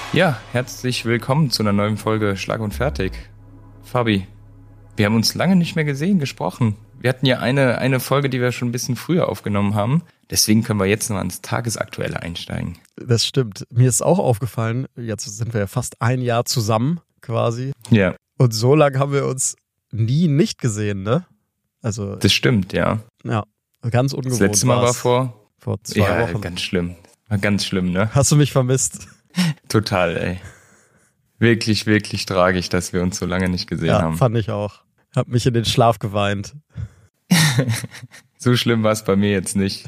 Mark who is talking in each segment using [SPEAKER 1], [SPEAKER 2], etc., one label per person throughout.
[SPEAKER 1] Ja, herzlich willkommen zu einer neuen Folge Schlag und Fertig. Fabi, wir haben uns lange nicht mehr gesprochen. Wir hatten ja eine Folge, die wir schon ein bisschen früher aufgenommen haben. Deswegen können wir jetzt noch ans Tagesaktuelle einsteigen.
[SPEAKER 2] Das stimmt. Mir ist auch aufgefallen, jetzt sind wir ja fast ein Jahr zusammen quasi.
[SPEAKER 1] Ja.
[SPEAKER 2] Und so lange haben wir uns nie nicht gesehen, ne? Also.
[SPEAKER 1] Das stimmt, ja.
[SPEAKER 2] Ja, ganz ungewohnt.
[SPEAKER 1] Das letzte Mal war vor
[SPEAKER 2] 2 Wochen.
[SPEAKER 1] Ganz schlimm. War ganz schlimm, ne?
[SPEAKER 2] Hast du mich vermisst?
[SPEAKER 1] Total, ey. Wirklich, wirklich tragisch, dass wir uns so lange nicht gesehen haben.
[SPEAKER 2] Ja, fand ich auch. Hab mich in den Schlaf geweint.
[SPEAKER 1] So schlimm war es bei mir jetzt nicht.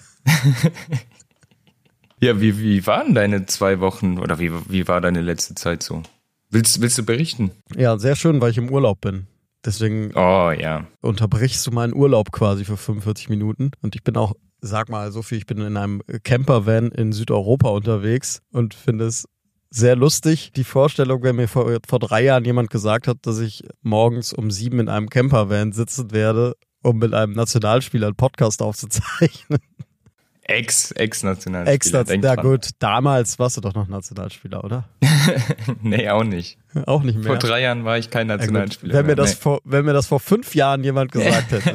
[SPEAKER 1] Ja, wie waren deine 2 Wochen oder wie war deine letzte Zeit so? Willst du berichten?
[SPEAKER 2] Ja, sehr schön, weil ich im Urlaub bin. Deswegen unterbrichst du meinen Urlaub quasi für 45 Minuten. Und ich bin auch, sag mal so viel, ich bin in einem Campervan in Südeuropa unterwegs und finde es sehr lustig. Die Vorstellung, wenn mir vor 3 Jahren jemand gesagt hat, dass ich morgens um 7 in einem Campervan sitzen werde, um mit einem Nationalspieler einen Podcast aufzuzeichnen.
[SPEAKER 1] Ex-Nationalspieler.
[SPEAKER 2] Ja gut, damals warst du doch noch Nationalspieler, oder?
[SPEAKER 1] Nee, auch nicht.
[SPEAKER 2] Auch nicht mehr.
[SPEAKER 1] Vor 3 Jahren war ich kein Nationalspieler.
[SPEAKER 2] Wenn mir das vor 5 Jahren jemand gesagt hätte.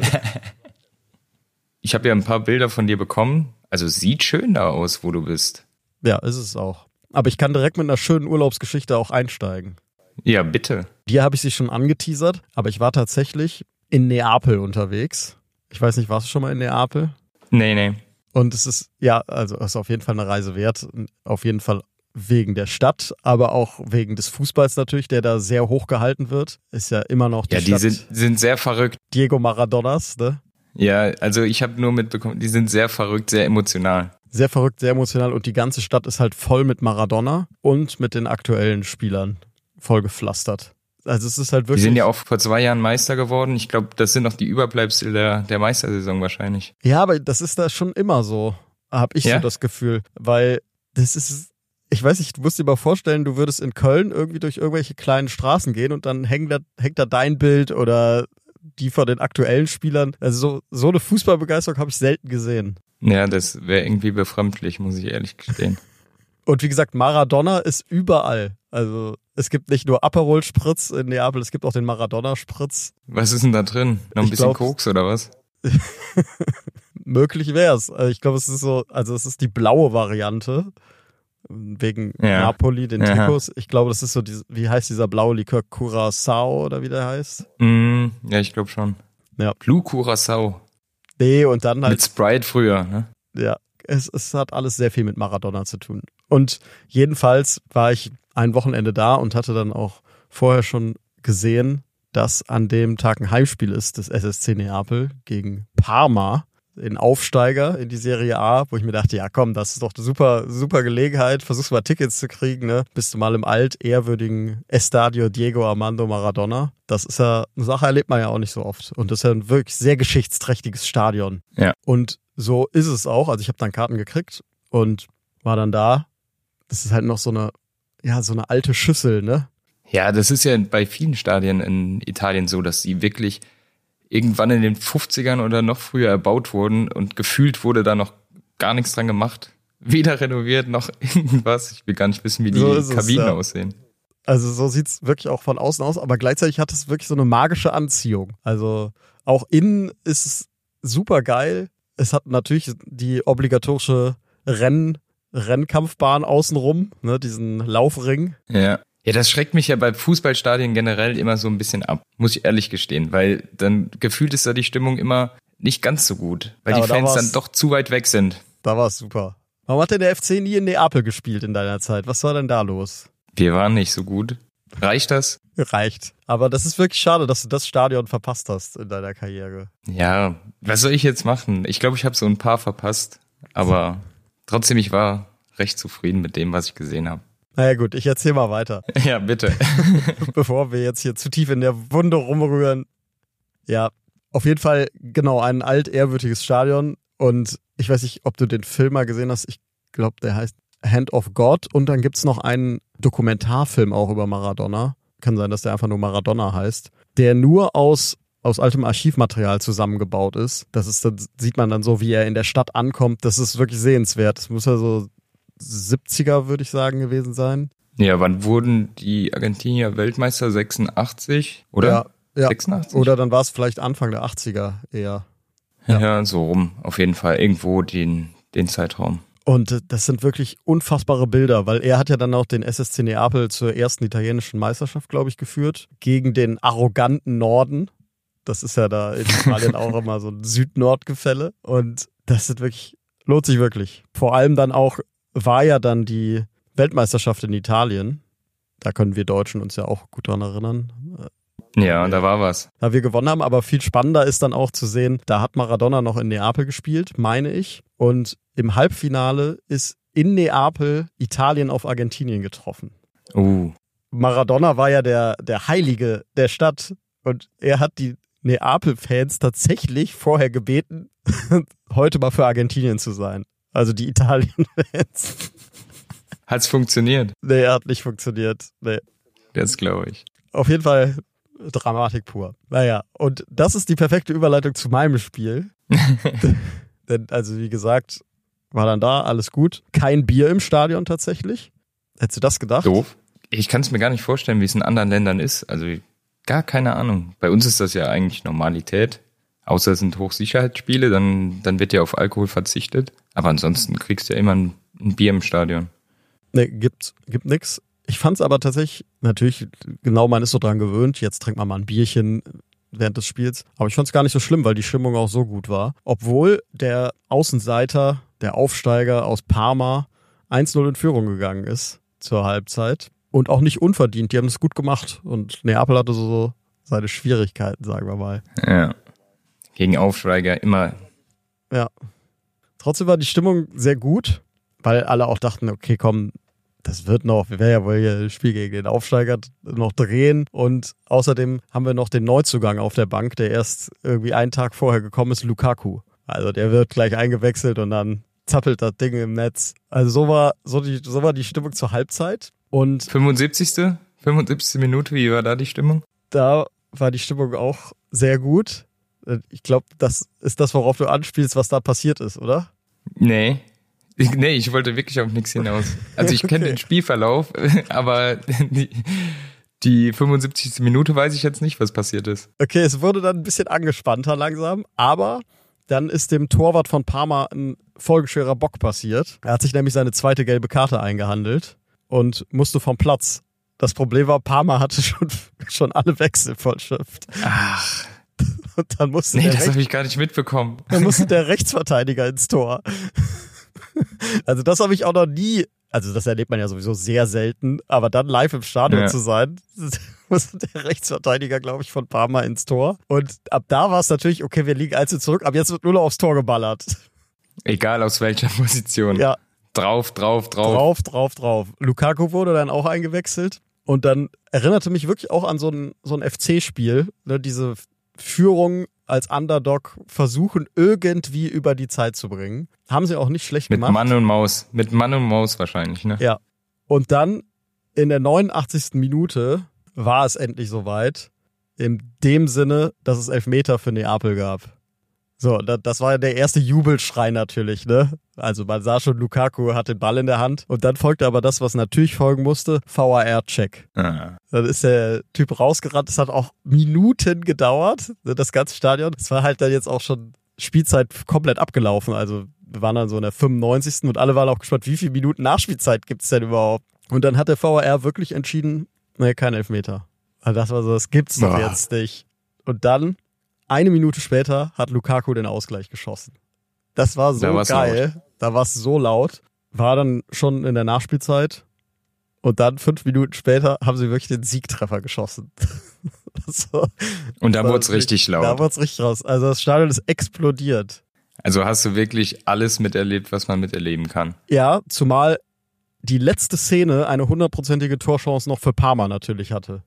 [SPEAKER 1] Ich habe ja ein paar Bilder von dir bekommen. Also sieht schön da aus, wo du bist.
[SPEAKER 2] Ja, ist es auch. Aber ich kann direkt mit einer schönen Urlaubsgeschichte auch einsteigen.
[SPEAKER 1] Ja, bitte.
[SPEAKER 2] Dir habe ich sie schon angeteasert, aber ich war tatsächlich in Neapel unterwegs. Ich weiß nicht, warst du schon mal in Neapel?
[SPEAKER 1] Nee.
[SPEAKER 2] Und es ist, ja, also es ist auf jeden Fall eine Reise wert. Auf jeden Fall wegen der Stadt, aber auch wegen des Fußballs natürlich, der da sehr hoch gehalten wird. Ist ja immer noch die Stadt.
[SPEAKER 1] Ja, die sind sehr verrückt.
[SPEAKER 2] Diego Maradonas, ne?
[SPEAKER 1] Ja, also ich habe nur mitbekommen, die sind sehr verrückt, sehr emotional.
[SPEAKER 2] Sehr verrückt, sehr emotional und die ganze Stadt ist halt voll mit Maradona und mit den aktuellen Spielern voll gepflastert. Also es ist halt wirklich...
[SPEAKER 1] Die sind ja auch vor 2 Jahren Meister geworden. Ich glaube, das sind noch die Überbleibsel der Meistersaison wahrscheinlich.
[SPEAKER 2] Ja, aber das ist da schon immer so, habe ich so das Gefühl. Weil das ist... Ich weiß nicht, du musst dir mal vorstellen, du würdest in Köln irgendwie durch irgendwelche kleinen Straßen gehen und dann hängt da dein Bild oder die von den aktuellen Spielern. Also so eine Fußballbegeisterung habe ich selten gesehen.
[SPEAKER 1] Ja, das wäre irgendwie befremdlich, muss ich ehrlich gestehen.
[SPEAKER 2] Und wie gesagt, Maradona ist überall. Also es gibt nicht nur Aperol Spritz in Neapel, es gibt auch den Maradona Spritz.
[SPEAKER 1] Was ist denn da drin? Noch ein bisschen Koks oder was?
[SPEAKER 2] Möglich wär's. Also ich glaube, es ist so, also es ist die blaue Variante. Wegen Napoli, den Trikots. Ich glaube, das ist so, wie heißt dieser blaue Likör? Curaçao oder wie der heißt?
[SPEAKER 1] Ja, ich glaube schon.
[SPEAKER 2] Ja.
[SPEAKER 1] Blue Curaçao.
[SPEAKER 2] Nee, und dann halt.
[SPEAKER 1] Mit Sprite früher, ne?
[SPEAKER 2] Ja, es hat alles sehr viel mit Maradona zu tun. Und jedenfalls war ich ein Wochenende da und hatte dann auch vorher schon gesehen, dass an dem Tag ein Heimspiel ist des SSC Neapel gegen Parma. Den Aufsteiger in die Serie A, wo ich mir dachte, ja komm, das ist doch eine super Gelegenheit, versuchst mal Tickets zu kriegen, ne? Bist du mal im altehrwürdigen Estadio Diego Armando Maradona. Das ist ja eine Sache, erlebt man ja auch nicht so oft. Und das ist ja ein wirklich sehr geschichtsträchtiges Stadion.
[SPEAKER 1] Ja.
[SPEAKER 2] Und so ist es auch. Also ich habe dann Karten gekriegt und war dann da. Das ist halt noch so eine alte Schüssel, ne?
[SPEAKER 1] Ja, das ist ja bei vielen Stadien in Italien so, dass die wirklich irgendwann in den 50ern oder noch früher erbaut wurden und gefühlt wurde da noch gar nichts dran gemacht. Weder renoviert noch irgendwas. Ich will gar nicht wissen, wie die Kabinen aussehen.
[SPEAKER 2] Also so sieht's wirklich auch von außen aus, aber gleichzeitig hat es wirklich so eine magische Anziehung. Also auch innen ist es super geil. Es hat natürlich die obligatorische Rennkampfbahn außenrum, ne, diesen Laufring.
[SPEAKER 1] Ja. Ja, das schreckt mich ja bei Fußballstadien generell immer so ein bisschen ab, muss ich ehrlich gestehen, weil dann gefühlt ist da die Stimmung immer nicht ganz so gut, weil die Fans dann doch zu weit weg sind.
[SPEAKER 2] Da war es super. Warum hat denn der FC nie in Neapel gespielt in deiner Zeit? Was war denn da los?
[SPEAKER 1] Wir waren nicht so gut. Reicht das?
[SPEAKER 2] Reicht. Aber das ist wirklich schade, dass du das Stadion verpasst hast in deiner Karriere.
[SPEAKER 1] Ja, was soll ich jetzt machen? Ich glaube, ich habe so ein paar verpasst, aber trotzdem, ich war recht zufrieden mit dem, was ich gesehen habe.
[SPEAKER 2] Naja gut, ich erzähl mal weiter.
[SPEAKER 1] Ja, bitte.
[SPEAKER 2] Bevor wir jetzt hier zu tief in der Wunde rumrühren. Ja, auf jeden Fall, genau, ein altehrwürdiges Stadion. Und ich weiß nicht, ob du den Film mal gesehen hast. Ich glaube, der heißt Hand of God. Und dann gibt's noch einen Dokumentarfilm auch über Maradona. Kann sein, dass der einfach nur Maradona heißt. Der nur aus altem Archivmaterial zusammengebaut ist. Das sieht man dann so, wie er in der Stadt ankommt. Das ist wirklich sehenswert. Das muss ja so 70er, würde ich sagen, gewesen sein.
[SPEAKER 1] Ja, wann wurden die Argentinier Weltmeister? 86, oder?
[SPEAKER 2] Ja.
[SPEAKER 1] 86?
[SPEAKER 2] Oder dann war es vielleicht Anfang der 80er eher.
[SPEAKER 1] Ja, so rum. Auf jeden Fall irgendwo den Zeitraum.
[SPEAKER 2] Und das sind wirklich unfassbare Bilder, weil er hat ja dann auch den SSC Neapel zur ersten italienischen Meisterschaft, glaube ich, geführt, gegen den arroganten Norden. Das ist ja da in Italien auch immer so ein Süd-Nord-Gefälle. Und das ist wirklich, lohnt sich wirklich. Vor allem dann auch, war ja dann die Weltmeisterschaft in Italien. Da können wir Deutschen uns ja auch gut dran erinnern.
[SPEAKER 1] Ja, da war was.
[SPEAKER 2] Da wir gewonnen haben, aber viel spannender ist dann auch zu sehen, da hat Maradona noch in Neapel gespielt, meine ich. Und im Halbfinale ist in Neapel Italien auf Argentinien getroffen. Maradona war ja der Heilige der Stadt und er hat die Neapel-Fans tatsächlich vorher gebeten, heute mal für Argentinien zu sein. Also die Italien-Fans.
[SPEAKER 1] Hat's funktioniert?
[SPEAKER 2] Nee, hat nicht funktioniert. Nee.
[SPEAKER 1] Das glaube ich.
[SPEAKER 2] Auf jeden Fall Dramatik pur. Naja, und das ist die perfekte Überleitung zu meinem Spiel. Denn, also wie gesagt, war dann da, alles gut. Kein Bier im Stadion tatsächlich. Hättest du das gedacht?
[SPEAKER 1] Doof. Ich kann es mir gar nicht vorstellen, wie es in anderen Ländern ist. Also gar keine Ahnung. Bei uns ist das ja eigentlich Normalität. Außer es sind Hochsicherheitsspiele, dann wird ja auf Alkohol verzichtet. Aber ansonsten kriegst du ja immer ein Bier im Stadion.
[SPEAKER 2] Nee, gibt nix. Ich fand es aber tatsächlich, natürlich, genau, man ist so dran gewöhnt, jetzt trinkt man mal ein Bierchen während des Spiels. Aber ich fand es gar nicht so schlimm, weil die Stimmung auch so gut war. Obwohl der Außenseiter, der Aufsteiger aus Parma 1-0 in Führung gegangen ist zur Halbzeit. Und auch nicht unverdient, die haben es gut gemacht. Und Neapel hatte so seine Schwierigkeiten, sagen wir mal.
[SPEAKER 1] Ja, gegen Aufsteiger immer.
[SPEAKER 2] Ja. Trotzdem war die Stimmung sehr gut, weil alle auch dachten, okay, komm, das wird noch, wir werden ja wohl hier das Spiel gegen den Aufsteiger noch drehen. Und außerdem haben wir noch den Neuzugang auf der Bank, der erst irgendwie einen Tag vorher gekommen ist, Lukaku. Also der wird gleich eingewechselt und dann zappelt das Ding im Netz. Also so war die Stimmung zur Halbzeit. Und
[SPEAKER 1] 75. Minute, wie war da die Stimmung?
[SPEAKER 2] Da war die Stimmung auch sehr gut. Ich glaube, das ist das, worauf du anspielst, was da passiert ist, oder?
[SPEAKER 1] Nee, ich wollte wirklich auf nichts hinaus. Also ich kenne den Spielverlauf, aber die 75. Minute weiß ich jetzt nicht, was passiert ist.
[SPEAKER 2] Okay, es wurde dann ein bisschen angespannter langsam, aber dann ist dem Torwart von Parma ein folgenschwerer Bock passiert. Er hat sich nämlich seine zweite gelbe Karte eingehandelt und musste vom Platz. Das Problem war, Parma hatte schon alle Wechsel vollschöpft.
[SPEAKER 1] Ach.
[SPEAKER 2] Und dann musste
[SPEAKER 1] das habe ich gar nicht mitbekommen.
[SPEAKER 2] Dann musste der Rechtsverteidiger ins Tor. Also das habe ich auch noch nie, also das erlebt man ja sowieso sehr selten, aber dann live im Stadion zu sein, musste der Rechtsverteidiger, glaube ich, von Parma ins Tor. Und ab da war es natürlich, okay, wir liegen einzeln zurück, aber jetzt wird nur noch aufs Tor geballert. Egal
[SPEAKER 1] aus welcher Position.
[SPEAKER 2] Ja.
[SPEAKER 1] Drauf.
[SPEAKER 2] Lukaku wurde dann auch eingewechselt. Und dann erinnerte mich wirklich auch an so ein FC-Spiel, ne, diese Führung als Underdog versuchen, irgendwie über die Zeit zu bringen. Haben sie auch nicht schlecht gemacht.
[SPEAKER 1] Mit Mann und Maus wahrscheinlich, ne?
[SPEAKER 2] Ja. Und dann in der 89. Minute war es endlich soweit. In dem Sinne, dass es Elfmeter für Neapel gab. So, das war der erste Jubelschrei natürlich, ne? Also man sah schon, Lukaku hat den Ball in der Hand und dann folgte aber das, was natürlich folgen musste, VAR-Check.
[SPEAKER 1] Ah.
[SPEAKER 2] Dann ist der Typ rausgerannt, es hat auch Minuten gedauert, das ganze Stadion. Es war halt dann jetzt auch schon Spielzeit komplett abgelaufen, also wir waren dann so in der 95. und alle waren auch gespannt, wie viele Minuten Nachspielzeit gibt's denn überhaupt? Und dann hat der VAR wirklich entschieden, nee, kein Elfmeter. Also das war so, das gibt's doch jetzt nicht. Und dann 1 Minute später hat Lukaku den Ausgleich geschossen. Das war so geil. Laut. Da war es so laut. War dann schon in der Nachspielzeit. Und dann 5 Minuten später haben sie wirklich den Siegtreffer geschossen.
[SPEAKER 1] Und da wurde es richtig laut.
[SPEAKER 2] Da wurde es richtig raus. Also das Stadion ist explodiert.
[SPEAKER 1] Also hast du wirklich alles miterlebt, was man miterleben kann.
[SPEAKER 2] Ja, zumal die letzte Szene eine 100%ige Torchance noch für Parma natürlich hatte.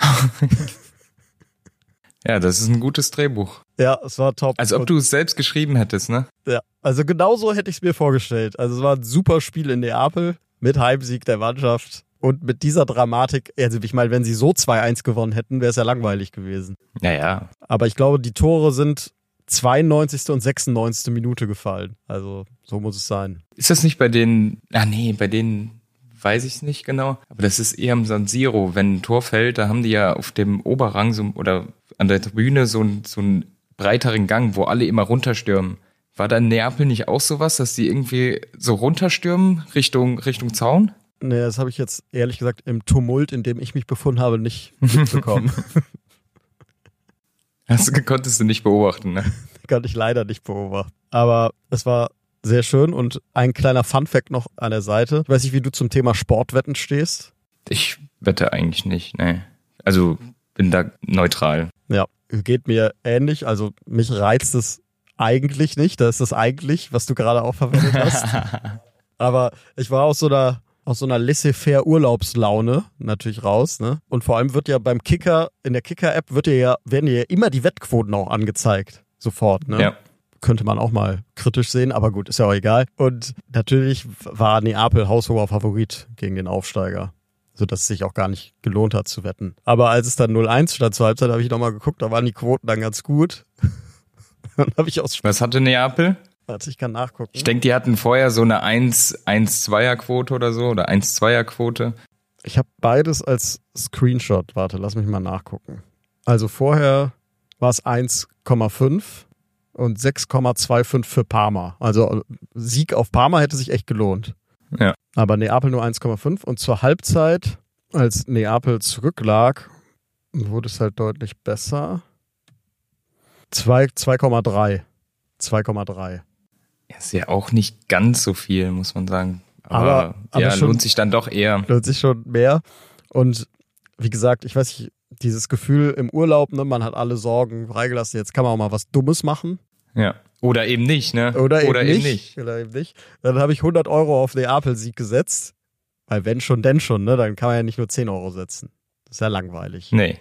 [SPEAKER 1] Ja, das ist ein gutes Drehbuch.
[SPEAKER 2] Ja, es war top.
[SPEAKER 1] Als ob du es selbst geschrieben hättest, ne?
[SPEAKER 2] Ja, also genau so hätte ich es mir vorgestellt. Also es war ein super Spiel in Neapel mit Heimsieg der Mannschaft und mit dieser Dramatik. Also ich meine, wenn sie so 2-1 gewonnen hätten, wäre es ja langweilig gewesen.
[SPEAKER 1] Ja.
[SPEAKER 2] Aber ich glaube, die Tore sind 92. und 96. Minute gefallen. Also so muss es sein.
[SPEAKER 1] Ist das nicht bei denen weiß ich nicht genau. Aber das ist eher im San Siro. Wenn ein Tor fällt, da haben die ja auf dem Oberrang oder an der Tribüne so einen breiteren Gang, wo alle immer runterstürmen. War da in Neapel nicht auch sowas, dass die irgendwie so runterstürmen Richtung Zaun?
[SPEAKER 2] Nee, das habe ich jetzt ehrlich gesagt im Tumult, in dem ich mich befunden habe, nicht mitbekommen.
[SPEAKER 1] Konntest du nicht beobachten, ne?
[SPEAKER 2] Konnte ich leider nicht beobachten. Aber es war sehr schön und ein kleiner Funfact noch an der Seite. Ich weiß nicht, wie du zum Thema Sportwetten stehst.
[SPEAKER 1] Ich wette eigentlich nicht, ne. Also bin da neutral.
[SPEAKER 2] Ja, geht mir ähnlich. Also mich reizt es eigentlich nicht. Das ist das eigentlich, was du gerade auch verwendet hast. Aber ich war aus so einer laissez-faire Urlaubslaune natürlich raus, ne? Und vor allem wird ja beim Kicker, in der Kicker-App werden ja immer die Wettquoten auch angezeigt. Sofort, ne?
[SPEAKER 1] Ja.
[SPEAKER 2] Könnte man auch mal kritisch sehen, aber gut, ist ja auch egal. Und natürlich war Neapel haushoher Favorit gegen den Aufsteiger, sodass es sich auch gar nicht gelohnt hat zu wetten. Aber als es dann 0-1 stand zur Halbzeit, habe ich nochmal geguckt, da waren die Quoten dann ganz gut. Dann habe ich
[SPEAKER 1] Was hatte Neapel?
[SPEAKER 2] Warte, ich kann nachgucken.
[SPEAKER 1] Ich denke, die hatten vorher so eine 1-2er-Quote oder so, oder 1-2er-Quote.
[SPEAKER 2] Ich habe beides als Screenshot. Warte, lass mich mal nachgucken. Also vorher war es 1,5 und 6,25 für Parma. Also Sieg auf Parma hätte sich echt gelohnt.
[SPEAKER 1] Ja.
[SPEAKER 2] Aber Neapel nur 1,5 und zur Halbzeit, als Neapel zurücklag, wurde es halt deutlich besser. 2,3. 2,3.
[SPEAKER 1] Ist ja auch nicht ganz so viel, muss man sagen.
[SPEAKER 2] Aber
[SPEAKER 1] ja,
[SPEAKER 2] schon,
[SPEAKER 1] lohnt sich dann doch eher.
[SPEAKER 2] Lohnt sich schon mehr. Und wie gesagt, ich weiß nicht, dieses Gefühl im Urlaub, ne, man hat alle Sorgen freigelassen, jetzt kann man auch mal was Dummes machen.
[SPEAKER 1] Ja. Oder eben nicht, ne?
[SPEAKER 2] Oder eben nicht. Dann habe ich 100 Euro auf Neapel-Sieg gesetzt. Weil wenn schon, denn schon, ne? Dann kann man ja nicht nur 10 Euro setzen. Das ist ja langweilig.
[SPEAKER 1] Nee.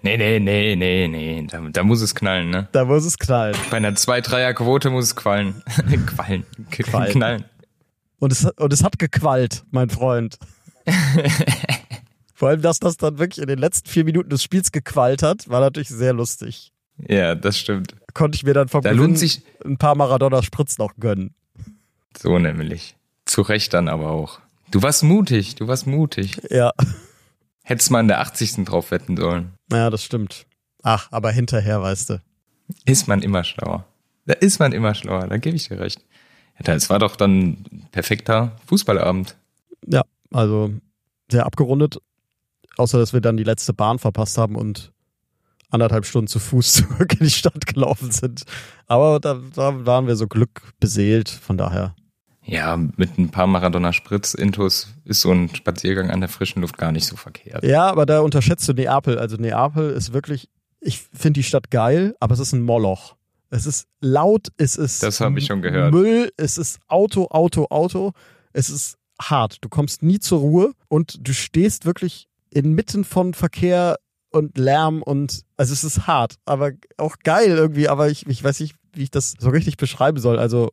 [SPEAKER 1] Da muss es knallen, ne?
[SPEAKER 2] Da muss es knallen.
[SPEAKER 1] Bei einer 2-3er-Quote muss es knallen. Knallen.
[SPEAKER 2] Und es hat gequallt, mein Freund. Vor allem, dass das dann wirklich in den letzten 4 Minuten des Spiels gequallt hat, war natürlich sehr lustig.
[SPEAKER 1] Ja, das stimmt.
[SPEAKER 2] Konnte ich mir dann vom Gewinn ein paar Maradona-Spritz noch gönnen.
[SPEAKER 1] So nämlich. Zu Recht dann aber auch. Du warst mutig.
[SPEAKER 2] Ja.
[SPEAKER 1] Hättest mal in der 80. drauf wetten sollen.
[SPEAKER 2] Ja, das stimmt. Ach, aber hinterher, weißt du.
[SPEAKER 1] Ist man immer schlauer. Da gebe ich dir recht. Ja, es war doch dann ein perfekter Fußballabend.
[SPEAKER 2] Ja, also sehr abgerundet. Außer, dass wir dann die letzte Bahn verpasst haben und 1,5 Stunden zu Fuß zurück in die Stadt gelaufen sind. Aber da waren wir so glückbeseelt, von daher.
[SPEAKER 1] Ja, mit ein paar Maradona-Spritz-Intos ist so ein Spaziergang an der frischen Luft gar nicht so verkehrt.
[SPEAKER 2] Ja, aber da unterschätzt du Neapel. Also Neapel ist wirklich, ich finde die Stadt geil, aber es ist ein Moloch. Es ist laut, es ist
[SPEAKER 1] das habe ich schon gehört.
[SPEAKER 2] Müll, es ist Auto. Es ist hart. Du kommst nie zur Ruhe und du stehst wirklich inmitten von Verkehr und Lärm und, also es ist hart, aber auch geil irgendwie, aber ich weiß nicht, wie ich das so richtig beschreiben soll. Also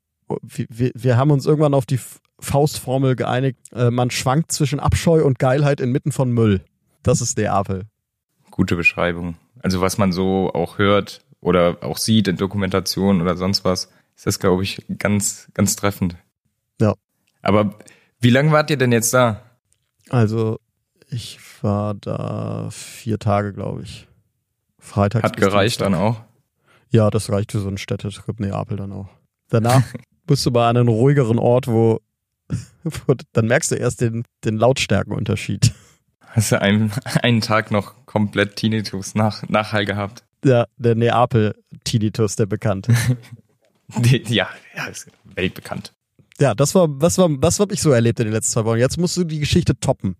[SPEAKER 2] wir haben uns irgendwann auf die Faustformel geeinigt, man schwankt zwischen Abscheu und Geilheit inmitten von Müll. Das ist Neapel.
[SPEAKER 1] Gute Beschreibung. Also was man so auch hört oder auch sieht in Dokumentationen oder sonst was, ist das, glaube ich, ganz, ganz treffend.
[SPEAKER 2] Ja.
[SPEAKER 1] Aber wie lange wart ihr denn jetzt da?
[SPEAKER 2] Also ich war da 4 Tage, glaube ich. Freitags.
[SPEAKER 1] Hat gereicht dann auch?
[SPEAKER 2] Ja, das reicht für so einen Städtetrip Neapel dann auch. Danach bist du bei einem ruhigeren Ort, wo dann merkst du erst den Lautstärkenunterschied.
[SPEAKER 1] Hast du einen Tag noch komplett Tinnitus Nachhall gehabt?
[SPEAKER 2] Ja, der Neapel-Tinnitus, der bekannte.
[SPEAKER 1] Ja, ist weltbekannt.
[SPEAKER 2] Ja, das hab ich so erlebt in den letzten 2 Wochen. Jetzt musst du die Geschichte toppen.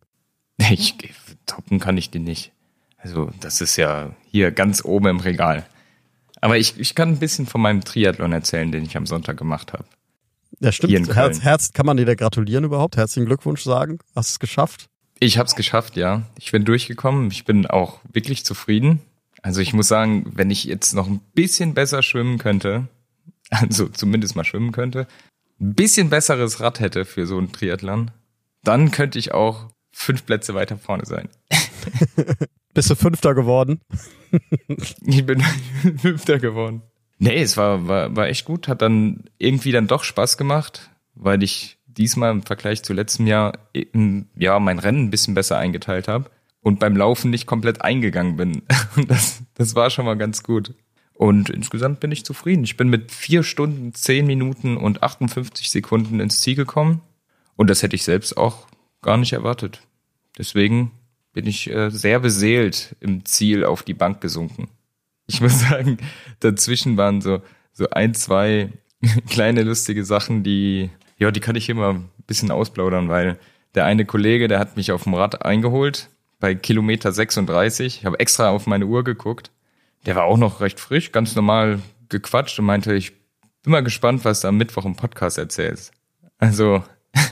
[SPEAKER 1] Toppen kann ich die nicht. Also das ist ja hier ganz oben im Regal. Aber ich kann ein bisschen von meinem Triathlon erzählen, den ich am Sonntag gemacht habe.
[SPEAKER 2] Ja, stimmt. Kann man dir da gratulieren überhaupt? Herzlichen Glückwunsch sagen. Hast du es geschafft?
[SPEAKER 1] Ich habe es geschafft, ja. Ich bin durchgekommen. Ich bin auch wirklich zufrieden. Also ich muss sagen, wenn ich jetzt noch ein bisschen besser schwimmen könnte, also zumindest mal schwimmen könnte, ein bisschen besseres Rad hätte für so einen Triathlon, dann könnte ich auch 5 Plätze weiter vorne sein.
[SPEAKER 2] Bist du 5. geworden?
[SPEAKER 1] Ich bin 5. geworden. Nee, es war echt gut. Hat dann irgendwie dann doch Spaß gemacht, weil ich diesmal im Vergleich zu letztem Jahr mein Rennen ein bisschen besser eingeteilt habe und beim Laufen nicht komplett eingegangen bin. Das war schon mal ganz gut. Und insgesamt bin ich zufrieden. Ich bin mit 4 Stunden, 10 Minuten und 58 Sekunden ins Ziel gekommen. Und das hätte ich selbst auch gar nicht erwartet. Deswegen bin ich sehr beseelt im Ziel auf die Bank gesunken. Ich muss sagen, dazwischen waren so 1, 2 kleine lustige Sachen, die kann ich immer ein bisschen ausplaudern, weil der eine Kollege, der hat mich auf dem Rad eingeholt bei Kilometer 36. Ich habe extra auf meine Uhr geguckt. Der war auch noch recht frisch, ganz normal gequatscht und meinte, ich bin mal gespannt, was du am Mittwoch im Podcast erzählst. Also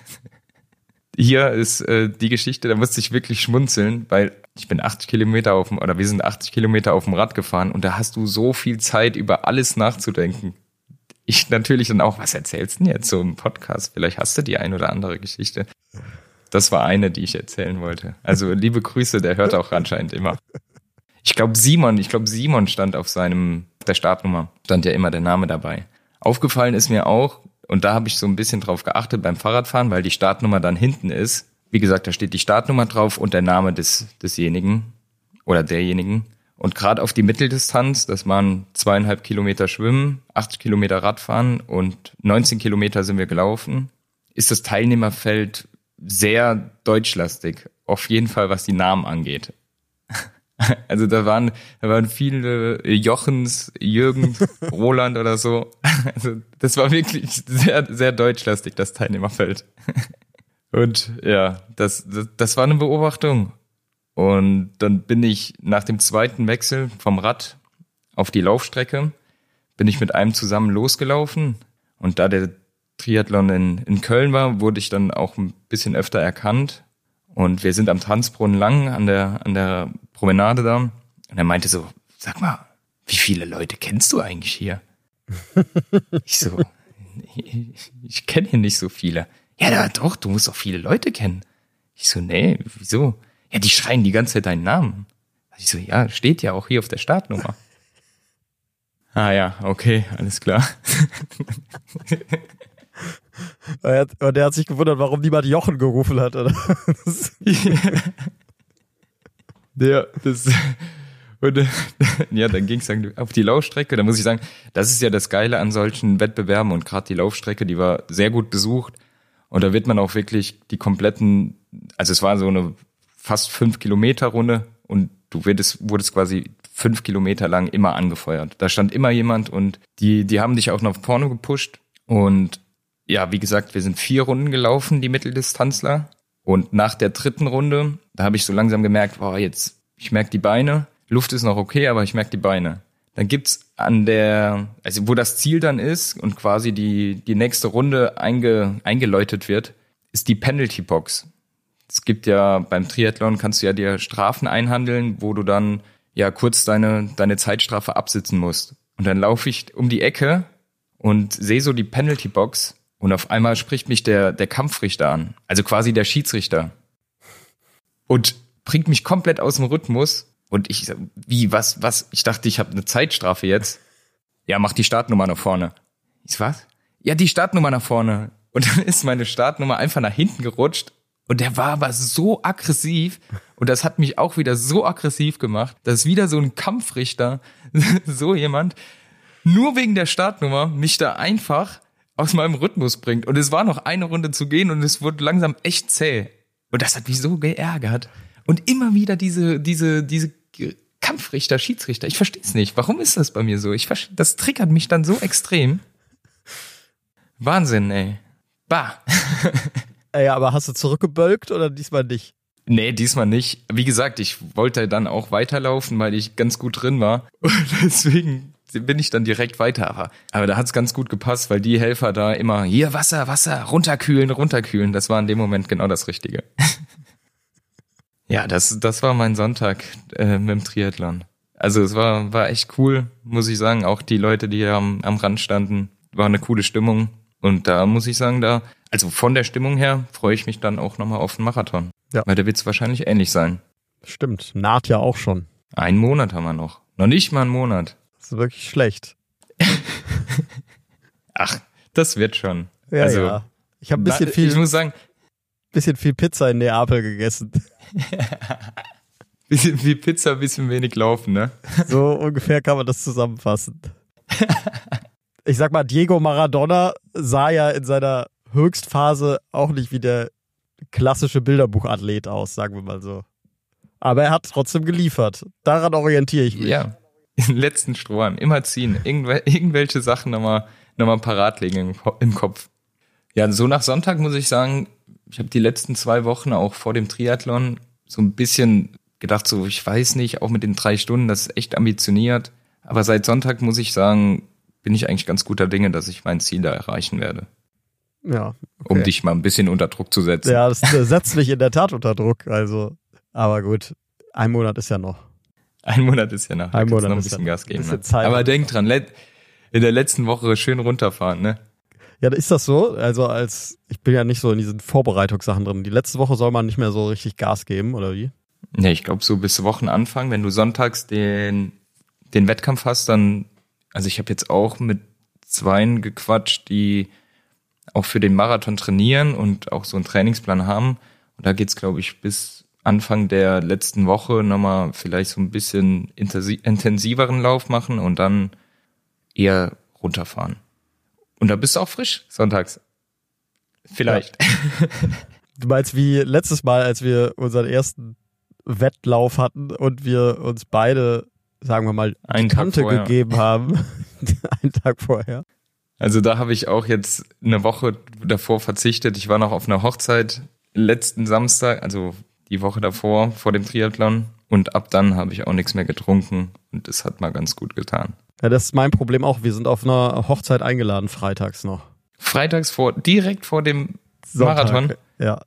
[SPEAKER 1] hier ist die Geschichte, da musste ich wirklich schmunzeln, weil wir sind 80 Kilometer auf dem Rad gefahren und da hast du so viel Zeit, über alles nachzudenken. Ich natürlich dann auch, was erzählst du denn jetzt so im Podcast? Vielleicht hast du die ein oder andere Geschichte. Das war eine, die ich erzählen wollte. Also liebe Grüße, der hört auch anscheinend immer. Ich glaube Simon stand auf der Startnummer, stand ja immer der Name dabei. Aufgefallen ist mir auch, und da habe ich so ein bisschen drauf geachtet beim Fahrradfahren, weil die Startnummer dann hinten ist. Wie gesagt, da steht die Startnummer drauf und der Name desjenigen oder derjenigen. Und gerade auf die Mitteldistanz, das waren 2,5 Kilometer Schwimmen, 8 Kilometer Radfahren und 19 Kilometer sind wir gelaufen, ist das Teilnehmerfeld sehr deutschlastig. Auf jeden Fall, was die Namen angeht. Also da waren viele Jochens, Jürgen, Roland oder so. Also das war wirklich sehr, sehr deutschlastig, das Teilnehmerfeld. Und ja, das war eine Beobachtung. Und dann bin ich nach dem zweiten Wechsel vom Rad auf die Laufstrecke, bin ich mit einem zusammen losgelaufen. Und da der Triathlon in Köln war, wurde ich dann auch ein bisschen öfter erkannt. Und wir sind am Tanzbrunnen lang an der Promenade da. Und er meinte so, sag mal, wie viele Leute kennst du eigentlich hier? Ich so, ich kenne hier nicht so viele. Ja, doch, du musst doch viele Leute kennen. Ich so, nee, wieso? Ja, die schreien die ganze Zeit deinen Namen. Ich so, ja, steht ja auch hier auf der Startnummer. Ah ja, okay, alles klar.
[SPEAKER 2] Der hat sich gewundert, warum niemand Jochen gerufen hat, oder?
[SPEAKER 1] Dann ging es dann auf die Laufstrecke. Da muss ich sagen, das ist ja das Geile an solchen Wettbewerben und gerade die Laufstrecke, die war sehr gut besucht und da wird man auch wirklich die kompletten, also es war so eine fast 5 Kilometer Runde und du wurdest quasi 5 Kilometer lang immer angefeuert. Da stand immer jemand und die haben dich auch nach vorne gepusht und ja, wie gesagt, wir sind 4 Runden gelaufen, die Mitteldistanzler. Und nach der 3. Runde, da habe ich so langsam gemerkt, ich merke die Beine. Luft ist noch okay, aber ich merke die Beine. Dann gibt's wo das Ziel dann ist und quasi die nächste Runde eingeläutet wird, ist die Penalty Box. Es gibt ja beim Triathlon, kannst du ja dir Strafen einhandeln, wo du dann ja kurz deine Zeitstrafe absitzen musst. Und dann laufe ich um die Ecke und sehe so die Penalty Box. Und auf einmal spricht mich der Kampfrichter an, also quasi der Schiedsrichter. Und bringt mich komplett aus dem Rhythmus. Und ich so, wie, was? Ich dachte, ich habe eine Zeitstrafe jetzt. Ja, mach die Startnummer nach vorne. Ich so, was? Ja, die Startnummer nach vorne. Und dann ist meine Startnummer einfach nach hinten gerutscht. Und der war aber so aggressiv. Und das hat mich auch wieder so aggressiv gemacht, dass wieder so ein Kampfrichter, so jemand, nur wegen der Startnummer mich da einfach aus meinem Rhythmus bringt. Und es war noch eine Runde zu gehen und es wurde langsam echt zäh. Und das hat mich so geärgert. Und immer wieder diese Kampfrichter, Schiedsrichter. Ich verstehe es nicht. Warum ist das bei mir so? Das triggert mich dann so extrem. Wahnsinn, ey. Bah.
[SPEAKER 2] Ja, aber hast du zurückgebölkt oder diesmal nicht?
[SPEAKER 1] Nee, diesmal nicht. Wie gesagt, ich wollte dann auch weiterlaufen, weil ich ganz gut drin war. Und deswegen bin ich dann direkt weiter. Aber da hat's ganz gut gepasst, weil die Helfer da immer, hier Wasser, runterkühlen. Das war in dem Moment genau das Richtige. Ja, das war mein Sonntag mit dem Triathlon. Also es war echt cool, muss ich sagen. Auch die Leute, die hier am Rand standen, war eine coole Stimmung. Und da muss ich sagen, also von der Stimmung her freue ich mich dann auch nochmal auf den Marathon. Ja. Weil da wird's wahrscheinlich ähnlich sein.
[SPEAKER 2] Stimmt, naht ja auch schon.
[SPEAKER 1] 1 Monat haben wir noch. Noch nicht mal einen Monat.
[SPEAKER 2] Das ist wirklich schlecht.
[SPEAKER 1] Ach, das wird schon.
[SPEAKER 2] Ja, also, ja. Ich habe ein
[SPEAKER 1] Ich muss sagen,
[SPEAKER 2] bisschen viel Pizza in Neapel gegessen.
[SPEAKER 1] bisschen viel Pizza, bisschen wenig laufen, ne?
[SPEAKER 2] So ungefähr kann man das zusammenfassen. Ich sag mal, Diego Maradona sah ja in seiner Höchstphase auch nicht wie der klassische Bilderbuchathlet aus, sagen wir mal so. Aber er hat trotzdem geliefert. Daran orientiere ich mich.
[SPEAKER 1] Ja, den letzten Strohhalm. Immer ziehen. Irgendwelche Sachen nochmal parat legen im Kopf. Ja, so nach Sonntag muss ich sagen, ich habe die letzten 2 Wochen auch vor dem Triathlon so ein bisschen gedacht, so ich weiß nicht, auch mit den 3 Stunden, das ist echt ambitioniert. Aber seit Sonntag muss ich sagen, bin ich eigentlich ganz guter Dinge, dass ich mein Ziel da erreichen werde.
[SPEAKER 2] Ja. Okay.
[SPEAKER 1] Um dich mal ein bisschen unter Druck zu setzen.
[SPEAKER 2] Ja, das setzt mich in der Tat unter Druck. Also, aber gut, 1 Monat ist ja noch.
[SPEAKER 1] 1 Monat ist ja noch. Da kannst du noch ein bisschen Gas geben. Ne? Aber denk dran, in der letzten Woche schön runterfahren, ne?
[SPEAKER 2] Ja, ist das so? Also ich bin ja nicht so in diesen Vorbereitungssachen drin. Die letzte Woche soll man nicht mehr so richtig Gas geben, oder wie?
[SPEAKER 1] Ja, ich glaube so bis Wochenanfang, wenn du sonntags den Wettkampf hast, dann, also ich habe jetzt auch mit 2 gequatscht, die auch für den Marathon trainieren und auch so einen Trainingsplan haben. Und da geht's, glaube ich, bis Anfang der letzten Woche nochmal vielleicht so ein bisschen intensiveren Lauf machen und dann eher runterfahren. Und da bist du auch frisch sonntags. Vielleicht.
[SPEAKER 2] Ja. Du meinst wie letztes Mal, als wir unseren ersten Wettlauf hatten und wir uns beide, sagen wir mal, die Kante gegeben haben. Einen Tag vorher.
[SPEAKER 1] Also da habe ich auch jetzt eine Woche davor verzichtet. Ich war noch auf einer Hochzeit letzten Samstag, also die Woche davor, vor dem Triathlon. Und ab dann habe ich auch nichts mehr getrunken. Und das hat mal ganz gut getan.
[SPEAKER 2] Ja, das ist mein Problem auch. Wir sind auf einer Hochzeit eingeladen, freitags noch.
[SPEAKER 1] Freitags direkt vor dem Sonntag, Marathon?
[SPEAKER 2] Ja.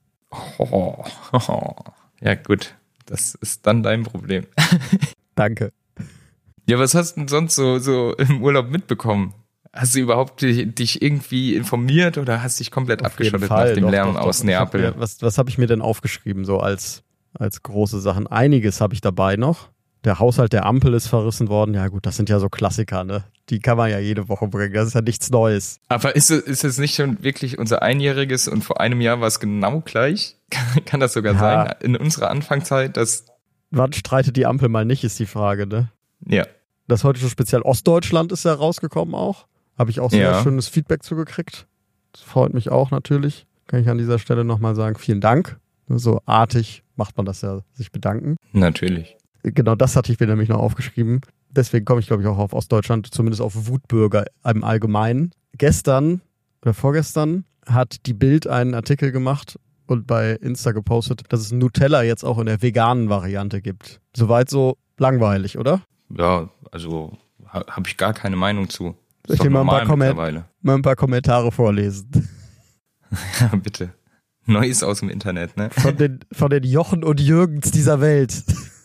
[SPEAKER 1] Ja gut, das ist dann dein Problem.
[SPEAKER 2] Danke.
[SPEAKER 1] Ja, was hast du denn sonst so im Urlaub mitbekommen? Hast du überhaupt dich irgendwie informiert oder hast dich komplett abgeschottet nach dem Lärm aus Neapel?
[SPEAKER 2] Was habe ich mir denn aufgeschrieben, so als große Sachen? Einiges habe ich dabei noch. Der Haushalt der Ampel ist verrissen worden. Ja gut, das sind ja so Klassiker, ne? Die kann man ja jede Woche bringen. Das ist ja nichts Neues.
[SPEAKER 1] Aber ist es nicht schon wirklich unser Einjähriges und vor einem Jahr war es genau gleich? Kann das sogar sein? In unserer Anfangszeit, dass...
[SPEAKER 2] Wann streitet die Ampel mal nicht, ist die Frage, ne?
[SPEAKER 1] Ja.
[SPEAKER 2] Das heute schon speziell Ostdeutschland ist ja rausgekommen auch. Habe ich auch sehr schönes Feedback zugekriegt. Das freut mich auch natürlich. Kann ich an dieser Stelle nochmal sagen, vielen Dank. So artig macht man das ja, sich bedanken.
[SPEAKER 1] Natürlich.
[SPEAKER 2] Genau das hatte ich mir nämlich noch aufgeschrieben. Deswegen komme ich, glaube ich, auch auf Ostdeutschland, zumindest auf Wutbürger im Allgemeinen. Gestern oder vorgestern hat die Bild einen Artikel gemacht und bei Insta gepostet, dass es Nutella jetzt auch in der veganen Variante gibt. Soweit so langweilig, oder?
[SPEAKER 1] Ja, also habe ich gar keine Meinung zu.
[SPEAKER 2] Soll ich dir mal ein paar Kommentare vorlesen?
[SPEAKER 1] Ja, bitte. Neues aus dem Internet, ne?
[SPEAKER 2] Von den Jochen und Jürgens dieser Welt.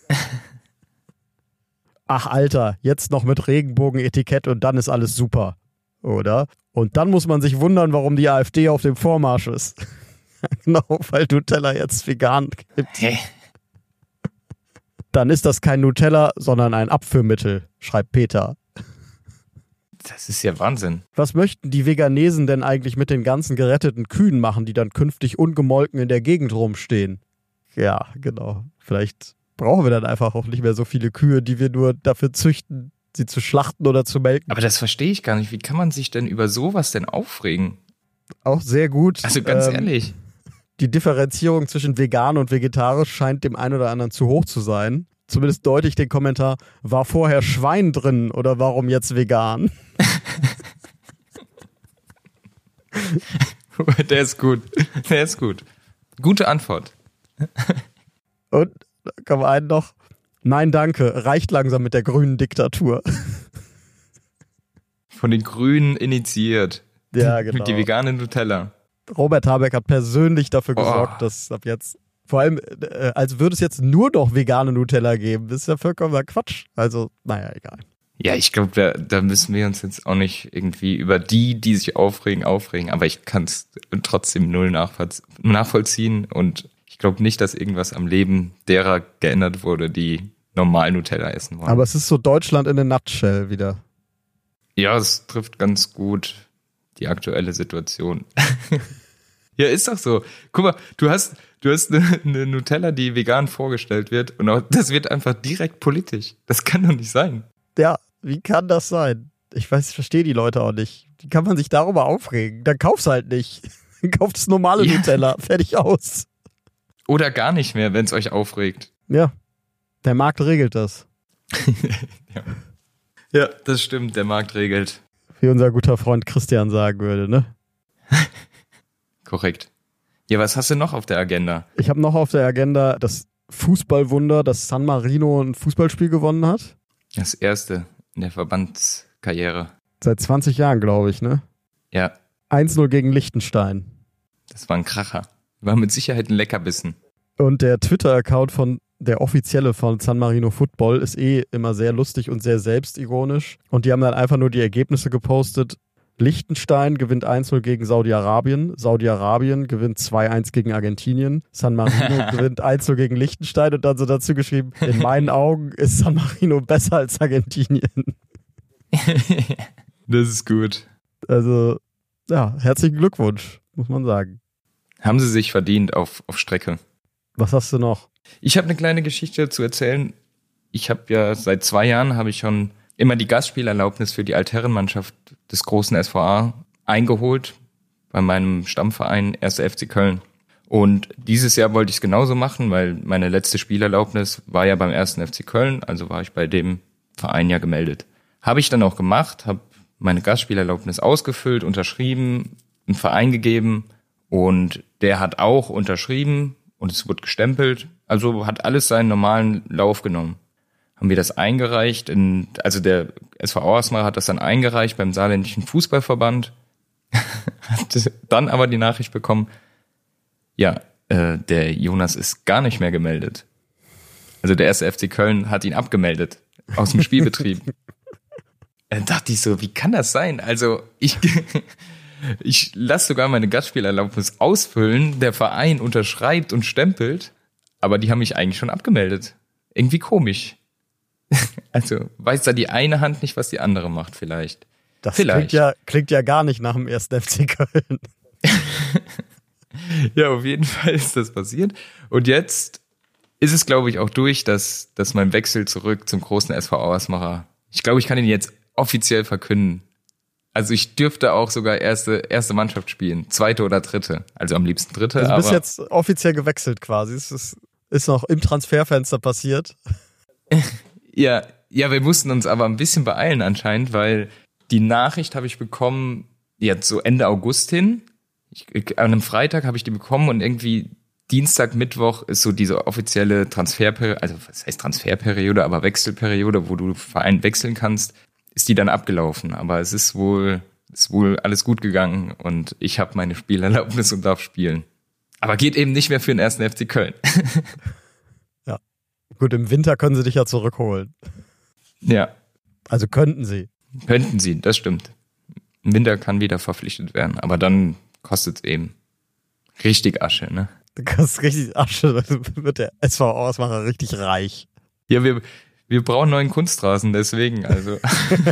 [SPEAKER 2] Ach Alter, jetzt noch mit Regenbogen-Etikett und dann ist alles super, oder? Und dann muss man sich wundern, warum die AfD auf dem Vormarsch ist. Genau, weil Nutella jetzt vegan gibt.
[SPEAKER 1] Hä?
[SPEAKER 2] Dann ist das kein Nutella, sondern ein Abführmittel, schreibt Peter.
[SPEAKER 1] Das ist ja Wahnsinn.
[SPEAKER 2] Was möchten die Veganesen denn eigentlich mit den ganzen geretteten Kühen machen, die dann künftig ungemolken in der Gegend rumstehen? Ja, genau. Vielleicht brauchen wir dann einfach auch nicht mehr so viele Kühe, die wir nur dafür züchten, sie zu schlachten oder zu melken.
[SPEAKER 1] Aber das verstehe ich gar nicht. Wie kann man sich denn über sowas denn aufregen?
[SPEAKER 2] Auch sehr gut.
[SPEAKER 1] Also ganz ehrlich.
[SPEAKER 2] Die Differenzierung zwischen vegan und vegetarisch scheint dem einen oder anderen zu hoch zu sein. Zumindest deute ich den Kommentar, war vorher Schwein drin oder warum jetzt vegan?
[SPEAKER 1] Der ist gut. Der ist gut. Gute Antwort.
[SPEAKER 2] Und kommt ein noch. Nein, danke. Reicht langsam mit der grünen Diktatur.
[SPEAKER 1] Von den Grünen initiiert.
[SPEAKER 2] Ja, genau.
[SPEAKER 1] Die vegane Nutella.
[SPEAKER 2] Robert Habeck hat persönlich dafür gesorgt, dass ab jetzt, vor allem, als würde es jetzt nur noch vegane Nutella geben. Das ist ja vollkommener Quatsch. Also, naja, egal.
[SPEAKER 1] Ja, ich glaube, da müssen wir uns jetzt auch nicht irgendwie über die sich aufregen. Aber ich kann es trotzdem null nachvollziehen und ich glaube nicht, dass irgendwas am Leben derer geändert wurde, die normal Nutella essen wollen.
[SPEAKER 2] Aber es ist so Deutschland in a nutshell wieder.
[SPEAKER 1] Ja, es trifft ganz gut die aktuelle Situation. Ja, ist doch so. Guck mal, du hast eine Nutella, die vegan vorgestellt wird und auch, das wird einfach direkt politisch. Das kann doch nicht sein.
[SPEAKER 2] Ja, wie kann das sein? Ich verstehe die Leute auch nicht. Wie kann man sich darüber aufregen? Dann kauf's halt nicht. Dann kauft das normale Nutella. Fertig aus.
[SPEAKER 1] Oder gar nicht mehr, wenn es euch aufregt.
[SPEAKER 2] Ja, der Markt regelt das.
[SPEAKER 1] Ja, das stimmt, der Markt regelt.
[SPEAKER 2] Wie unser guter Freund Christian sagen würde, ne?
[SPEAKER 1] Korrekt. Ja, was hast du noch auf der Agenda?
[SPEAKER 2] Ich habe noch auf der Agenda das Fußballwunder, dass San Marino ein Fußballspiel gewonnen hat.
[SPEAKER 1] Das erste in der Verbandskarriere.
[SPEAKER 2] Seit 20 Jahren, glaube ich, ne?
[SPEAKER 1] Ja.
[SPEAKER 2] 1-0 gegen Liechtenstein.
[SPEAKER 1] Das war ein Kracher. War mit Sicherheit ein Leckerbissen.
[SPEAKER 2] Und der Twitter-Account der offizielle von San Marino Football ist immer sehr lustig und sehr selbstironisch. Und die haben dann einfach nur die Ergebnisse gepostet. Liechtenstein gewinnt 1-0 gegen Saudi-Arabien. Saudi-Arabien gewinnt 2-1 gegen Argentinien. San Marino gewinnt 1-0 gegen Liechtenstein und dann so dazu geschrieben, in meinen Augen ist San Marino besser als Argentinien.
[SPEAKER 1] Das ist gut.
[SPEAKER 2] Also, ja, herzlichen Glückwunsch, muss man sagen.
[SPEAKER 1] Haben sie sich verdient auf Strecke.
[SPEAKER 2] Was hast du noch?
[SPEAKER 1] Ich habe eine kleine Geschichte zu erzählen. Ich habe ja seit 2 Jahren habe ich schon immer die Gastspielerlaubnis für die Altherrenmannschaft des großen SVA eingeholt bei meinem Stammverein 1. FC Köln. Und dieses Jahr wollte ich es genauso machen, weil meine letzte Spielerlaubnis war ja beim 1. FC Köln, also war ich bei dem Verein ja gemeldet. Habe ich dann auch gemacht, habe meine Gastspielerlaubnis ausgefüllt, unterschrieben, einen Verein gegeben und der hat auch unterschrieben und es wurde gestempelt. Also hat alles seinen normalen Lauf genommen. Haben wir das eingereicht, also der SV Auersmacher hat das dann eingereicht beim Saarländischen Fußballverband, hat dann aber die Nachricht bekommen, ja, der Jonas ist gar nicht mehr gemeldet. Also der 1. FC Köln hat ihn abgemeldet aus dem Spielbetrieb. Dann dachte ich so, wie kann das sein? Also ich lasse sogar meine Gastspielerlaubnis ausfüllen, der Verein unterschreibt und stempelt, aber die haben mich eigentlich schon abgemeldet. Irgendwie komisch. Also weiß da die eine Hand nicht, was die andere macht vielleicht.
[SPEAKER 2] Das
[SPEAKER 1] vielleicht.
[SPEAKER 2] Klingt ja gar nicht nach dem 1. FC Köln.
[SPEAKER 1] Ja, auf jeden Fall ist das passiert. Und jetzt ist es, glaube ich, auch durch, dass mein Wechsel zurück zum großen SV Auersmacher, ich glaube, ich kann ihn jetzt offiziell verkünden. Also ich dürfte auch sogar erste Mannschaft spielen, 2. oder 3. Also am liebsten 3.
[SPEAKER 2] Also du bist jetzt offiziell gewechselt quasi. Es ist noch im Transferfenster passiert.
[SPEAKER 1] Ja, wir mussten uns aber ein bisschen beeilen anscheinend, weil die Nachricht habe ich bekommen, jetzt so Ende August hin. An einem Freitag habe ich die bekommen und irgendwie Dienstag, Mittwoch ist so diese offizielle Transferperiode, also was heißt Transferperiode, aber Wechselperiode, wo du Verein wechseln kannst, ist die dann abgelaufen. Aber es ist wohl alles gut gegangen und ich habe meine Spielerlaubnis und darf spielen. Aber geht eben nicht mehr für den 1. FC Köln.
[SPEAKER 2] Ja, gut, im Winter können sie dich ja zurückholen.
[SPEAKER 1] Ja.
[SPEAKER 2] Also könnten sie.
[SPEAKER 1] Könnten sie, das stimmt. Im Winter kann wieder verpflichtet werden, aber dann kostet es eben richtig Asche, ne?
[SPEAKER 2] Du kostet richtig Asche, dann wird der SV Auersmacher richtig reich.
[SPEAKER 1] Ja, wir brauchen neuen Kunstrasen, deswegen, also.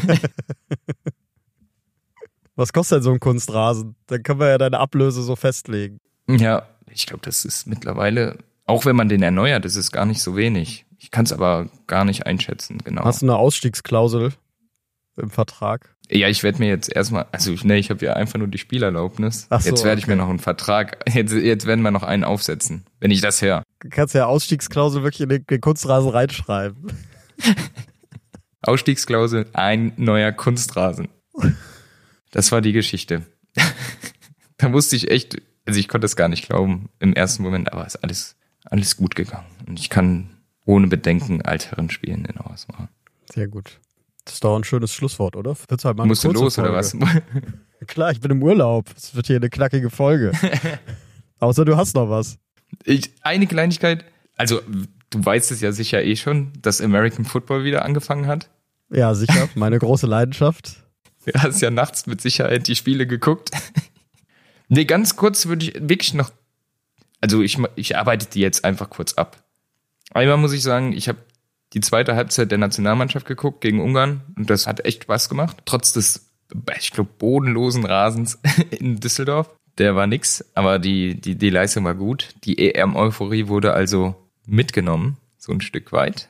[SPEAKER 2] Was kostet denn so ein Kunstrasen? Dann können wir ja deine Ablöse so festlegen.
[SPEAKER 1] Ja, ich glaube, das ist mittlerweile, auch wenn man den erneuert, ist es gar nicht so wenig. Ich kann es aber gar nicht einschätzen, genau.
[SPEAKER 2] Hast du eine Ausstiegsklausel im Vertrag?
[SPEAKER 1] Ja, ich werde mir jetzt erstmal, ich habe ja einfach nur die Spielerlaubnis.
[SPEAKER 2] Ach so,
[SPEAKER 1] jetzt werde ich mir noch einen Vertrag, jetzt werden wir noch einen aufsetzen, wenn ich das höre.
[SPEAKER 2] Du kannst ja Ausstiegsklausel wirklich in den Kunstrasen reinschreiben.
[SPEAKER 1] Ausstiegsklausel, ein neuer Kunstrasen. Das war die Geschichte. Da musste ich echt, also ich konnte es gar nicht glauben im ersten Moment, aber es ist alles gut gegangen. Und ich kann ohne Bedenken Altherren spielen in Auersmacher.
[SPEAKER 2] Sehr gut. Das ist doch ein schönes Schlusswort, oder? Wird's halt mal
[SPEAKER 1] Musst du los
[SPEAKER 2] Folge.
[SPEAKER 1] oder was?
[SPEAKER 2] Klar, ich bin im Urlaub. Es wird hier eine knackige Folge. Außer du hast noch was.
[SPEAKER 1] Eine Kleinigkeit, also du weißt es ja sicher schon, dass American Football wieder angefangen hat.
[SPEAKER 2] Ja, sicher. Meine große Leidenschaft.
[SPEAKER 1] Du hast ja nachts mit Sicherheit die Spiele geguckt. Nee, ganz kurz würde ich wirklich noch, also ich arbeite die jetzt einfach kurz ab. Einmal muss ich sagen, ich habe die zweite Halbzeit der Nationalmannschaft geguckt gegen Ungarn und das hat echt Spaß gemacht. Trotz des, ich glaube, bodenlosen Rasens in Düsseldorf. der war nix, aber die Leistung war gut. Die EM-Euphorie wurde also mitgenommen, so ein Stück weit.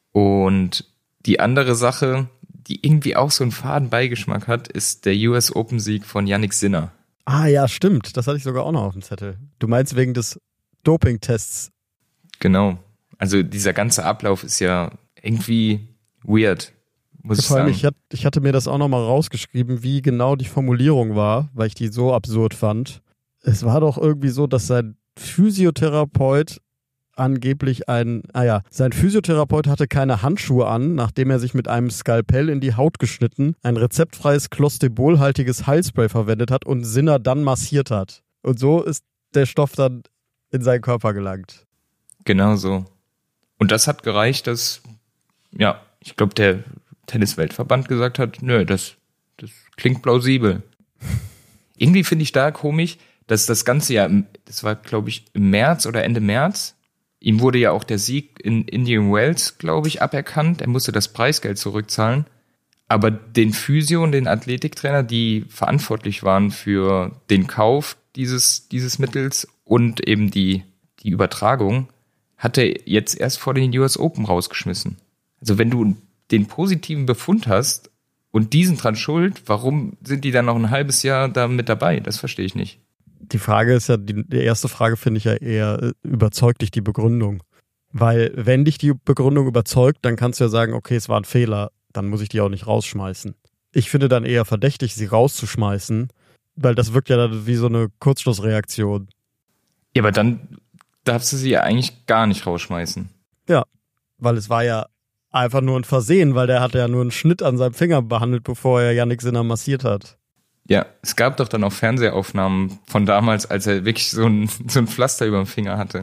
[SPEAKER 1] Und die andere Sache, die irgendwie auch so einen faden Beigeschmack hat, ist der US Open-Sieg von Jannik Sinner.
[SPEAKER 2] Ah ja, stimmt. Das hatte ich sogar auch noch auf dem Zettel. Du meinst wegen des Doping-Tests?
[SPEAKER 1] Genau. Also dieser ganze Ablauf ist ja irgendwie weird, muss ich sagen.
[SPEAKER 2] Ich hatte mir das auch nochmal rausgeschrieben, wie genau die Formulierung war, weil ich die so absurd fand. Es war doch irgendwie so, dass sein Physiotherapeut angeblich sein Physiotherapeut hatte keine Handschuhe an, nachdem er sich mit einem Skalpell in die Haut geschnitten, ein rezeptfreies Clostebol-haltiges Heilspray verwendet hat und Sinner dann massiert hat. Und so ist der Stoff dann in seinen Körper gelangt.
[SPEAKER 1] Genau so. Und das hat gereicht, dass, ja, ich glaube, der Tennisweltverband gesagt hat, nö, das klingt plausibel. Irgendwie finde ich da komisch, dass das ganze Jahr, das war, glaube ich, im März oder Ende März, ihm wurde ja auch der Sieg in Indian Wells, glaube ich, aberkannt. Er musste das Preisgeld zurückzahlen. Aber den Physio und den Athletiktrainer, die verantwortlich waren für den Kauf dieses Mittels und eben die Übertragung, hat er jetzt erst vor den US Open rausgeschmissen. Also wenn du den positiven Befund hast und die sind dran schuld, warum sind die dann noch ein halbes Jahr da mit dabei? Das verstehe ich nicht.
[SPEAKER 2] Die Frage ist ja, die erste Frage finde ich ja eher, überzeugt dich die Begründung? Weil wenn dich die Begründung überzeugt, dann kannst du ja sagen, okay, es war ein Fehler, dann muss ich die auch nicht rausschmeißen. Ich finde dann eher verdächtig, sie rauszuschmeißen, weil das wirkt ja dann wie so eine Kurzschlussreaktion.
[SPEAKER 1] Ja, aber dann darfst du sie ja eigentlich gar nicht rausschmeißen.
[SPEAKER 2] Ja, weil es war ja einfach nur ein Versehen, weil der hatte ja nur einen Schnitt an seinem Finger behandelt, bevor er Jannik Sinner massiert hat.
[SPEAKER 1] Ja, es gab doch dann auch Fernsehaufnahmen von damals, als er wirklich so ein Pflaster über dem Finger hatte.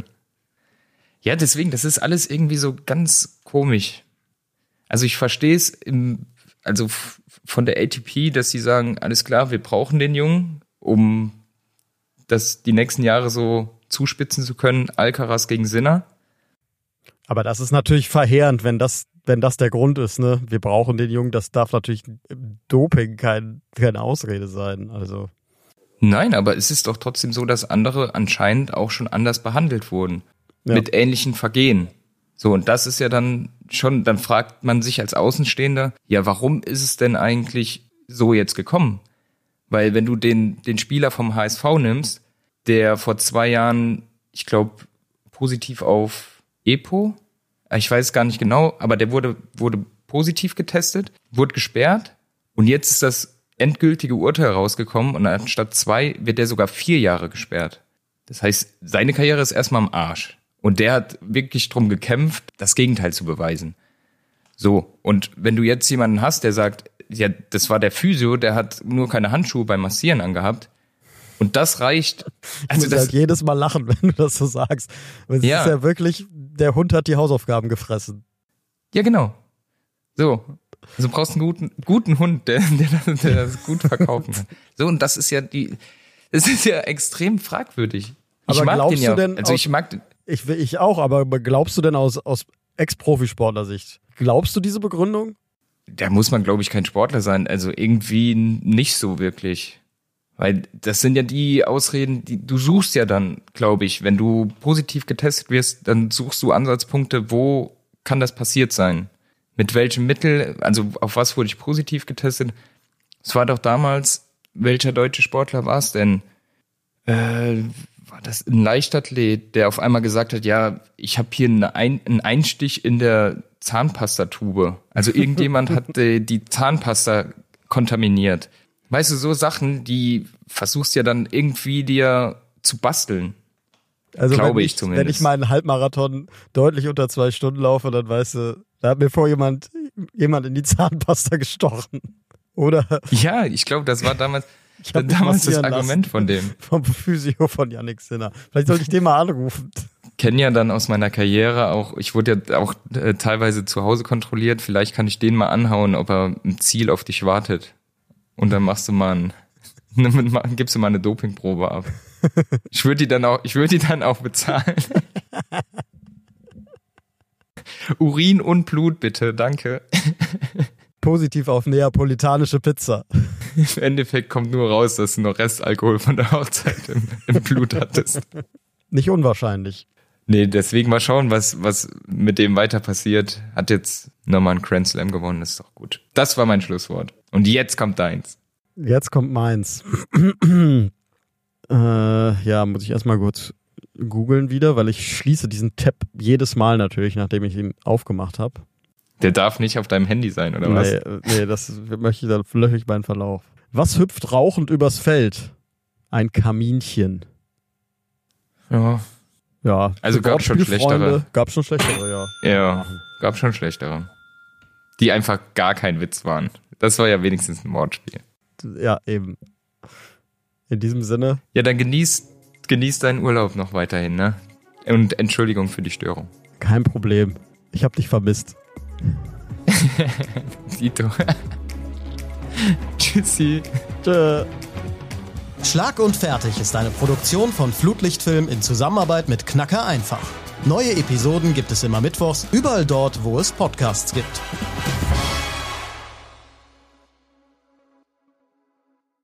[SPEAKER 1] Ja, deswegen, das ist alles irgendwie so ganz komisch. Also ich verstehe es von der ATP, dass sie sagen, alles klar, wir brauchen den Jungen, um das die nächsten Jahre so zuspitzen zu können, Alcaraz gegen Sinner.
[SPEAKER 2] Aber das ist natürlich verheerend, wenn das der Grund ist, ne? Wir brauchen den Jungen, das darf natürlich Doping keine Ausrede sein. Also.
[SPEAKER 1] Nein, aber es ist doch trotzdem so, dass andere anscheinend auch schon anders behandelt wurden. Ja. Mit ähnlichen Vergehen. So, und das ist ja dann schon, dann fragt man sich als Außenstehender, ja, warum ist es denn eigentlich so jetzt gekommen? Weil wenn du den Spieler vom HSV nimmst, der vor 2 Jahren, ich glaube, positiv auf EPO, ich weiß gar nicht genau, aber der wurde positiv getestet, wurde gesperrt und jetzt ist das endgültige Urteil rausgekommen und anstatt 2 wird der sogar 4 Jahre gesperrt. Das heißt, seine Karriere ist erstmal am Arsch. Und der hat wirklich drum gekämpft, das Gegenteil zu beweisen. So, und wenn du jetzt jemanden hast, der sagt, ja, das war der Physio, der hat nur keine Handschuhe beim Massieren angehabt. Und das reicht.
[SPEAKER 2] Also ich muss halt jedes Mal lachen, wenn du das so sagst. Es ist ja wirklich, der Hund hat die Hausaufgaben gefressen.
[SPEAKER 1] Ja, genau. So. Also du brauchst einen guten Hund, der das gut verkaufen kann. So, und das ist ja extrem fragwürdig.
[SPEAKER 2] Aber glaubst du denn,
[SPEAKER 1] also ich mag den.
[SPEAKER 2] Ich auch, aber glaubst du denn aus Ex-Profisportler-Sicht, glaubst du diese Begründung?
[SPEAKER 1] Da muss man, glaube ich, kein Sportler sein. Also irgendwie nicht so wirklich. Weil das sind ja die Ausreden, die du suchst ja dann, glaube ich, wenn du positiv getestet wirst, dann suchst du Ansatzpunkte, wo kann das passiert sein? Mit welchem Mittel, also auf was wurde ich positiv getestet? Es war doch damals, welcher deutsche Sportler war es denn? War das ein Leichtathlet, der auf einmal gesagt hat, ja, ich habe hier einen Einstich in der Zahnpastatube. Also irgendjemand hat die Zahnpasta kontaminiert. Weißt du, so Sachen, die versuchst ja dann irgendwie dir zu basteln.
[SPEAKER 2] Also
[SPEAKER 1] glaube ich zumindest.
[SPEAKER 2] Wenn ich meinen Halbmarathon deutlich unter 2 Stunden laufe, dann weißt du, da hat mir vorher jemand in die Zahnpasta gestochen. Oder?
[SPEAKER 1] Ja, ich glaube, das war damals das Argument von dem.
[SPEAKER 2] Vom Physio von Jannik Sinner. Vielleicht sollte ich den mal anrufen.
[SPEAKER 1] Kenne ja dann aus meiner Karriere auch, ich wurde ja auch teilweise zu Hause kontrolliert, vielleicht kann ich den mal anhauen, ob er im Ziel auf dich wartet. Und dann gibst du mal eine Dopingprobe ab. Ich würde die dann auch bezahlen. Urin und Blut bitte, danke.
[SPEAKER 2] Positiv auf neapolitanische Pizza.
[SPEAKER 1] Im Endeffekt kommt nur raus, dass du noch Restalkohol von der Hochzeit im Blut hattest.
[SPEAKER 2] Nicht unwahrscheinlich.
[SPEAKER 1] Nee, deswegen mal schauen, was mit dem weiter passiert. Hat jetzt nochmal einen Grand Slam gewonnen, ist doch gut. Das war mein Schlusswort. Und jetzt kommt deins.
[SPEAKER 2] Jetzt kommt meins. Ja, muss ich erstmal kurz googeln wieder, weil ich schließe diesen Tab jedes Mal natürlich, nachdem ich ihn aufgemacht habe.
[SPEAKER 1] Der darf nicht auf deinem Handy sein, oder was?
[SPEAKER 2] Nee, das möchte ich, dann lösche ich meinen Verlauf. Was hüpft rauchend übers Feld? Ein Kaminchen.
[SPEAKER 1] Ja.
[SPEAKER 2] Ja.
[SPEAKER 1] Also gab schon schlechtere.
[SPEAKER 2] Gab schon schlechtere, ja.
[SPEAKER 1] Ja, gab schon schlechtere. Die einfach gar kein Witz waren. Das war ja wenigstens ein Wortspiel.
[SPEAKER 2] Ja, eben. In diesem Sinne.
[SPEAKER 1] Ja, dann genieß deinen Urlaub noch weiterhin, ne? Und Entschuldigung für die Störung.
[SPEAKER 2] Kein Problem. Ich hab dich vermisst.
[SPEAKER 1] Dito. Tschüssi.
[SPEAKER 2] Tschö.
[SPEAKER 3] Schlag und Fertig ist eine Produktion von Flutlichtfilm in Zusammenarbeit mit Knacker einfach. Neue Episoden gibt es immer mittwochs, überall dort, wo es Podcasts gibt.